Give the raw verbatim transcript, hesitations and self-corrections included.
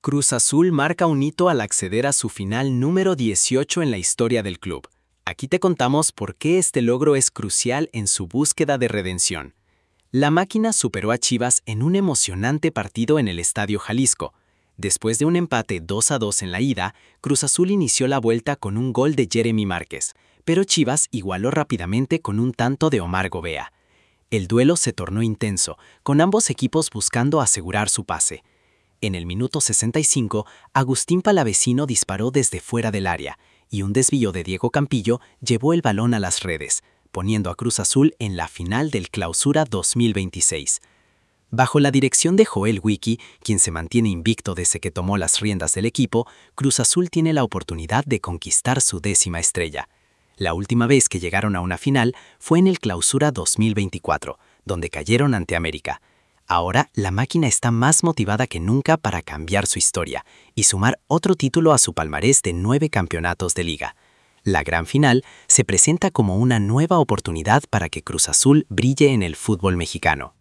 Cruz Azul marca un hito al acceder a su final número dieciocho en la historia del club. Aquí te contamos por qué este logro es crucial en su búsqueda de redención. La máquina superó a Chivas en un emocionante partido en el Estadio Jalisco. Después de un empate dos a dos en la ida, Cruz Azul inició la vuelta con un gol de Jeremy Márquez, pero Chivas igualó rápidamente con un tanto de Omar Gobea. El duelo se tornó intenso, con ambos equipos buscando asegurar su pase. En el minuto sesenta y cinco, Agustín Palavecino disparó desde fuera del área, y un desvío de Diego Campillo llevó el balón a las redes, poniendo a Cruz Azul en la final del Clausura dos mil veintiséis. Bajo la dirección de Joel Wiki, quien se mantiene invicto desde que tomó las riendas del equipo, Cruz Azul tiene la oportunidad de conquistar su décima estrella. La última vez que llegaron a una final fue en el Clausura dos mil veinticuatro, donde cayeron ante América. Ahora, la máquina está más motivada que nunca para cambiar su historia y sumar otro título a su palmarés de nueve campeonatos de liga. La gran final se presenta como una nueva oportunidad para que Cruz Azul brille en el fútbol mexicano.